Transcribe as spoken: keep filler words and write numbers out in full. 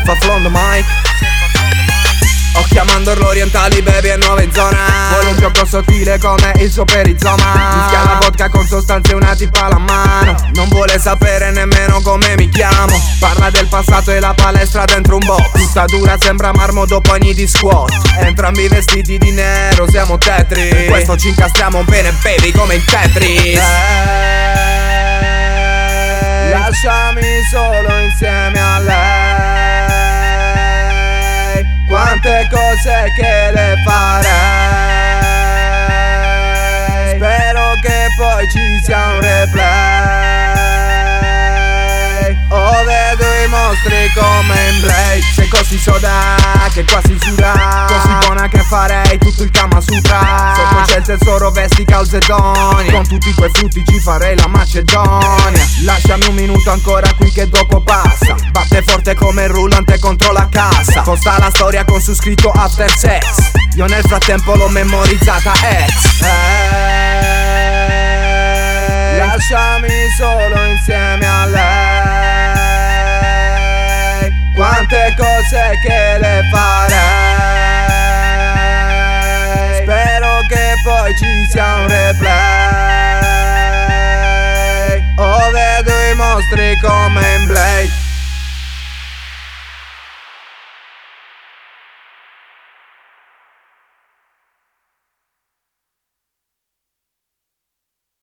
fa flow on the mic. Ho chiamando l'orientali, baby è nuova in zona. Vuole un gioco sottile come il suo perizoma. Mischia la vodka con sostanze una tipa alla mano. Non vuole sapere nemmeno come mi chiamo. Parla del passato e la palestra dentro un box. Tutta dura sembra marmo dopo anni di squat. Entrambi vestiti di nero, siamo tetri. Per questo ci incastriamo bene baby come in Tetris. Hey, lasciami solo insieme a lei. Quante cose che le farei. Spero che poi ci sia un replay. Oh, vedo i mostri come in Blade. Sei così soda che quasi suda. Così buona che farei tutto il Kama Sutra. Sotto c'è il tesoro, vesti calzedonia. Con tutti quei frutti ci farei la Macedonia. Lasciami un minuto ancora qui che dopo passa. Batte forte come il rullante contro la cassa. Costa la storia con su scritto after sex. Io nel frattempo l'ho memorizzata ex. Hey, lasciami solo insieme a lei. Quante cose che le farei. Spero che poi ci sia un replay. Oh, vedo i mostri come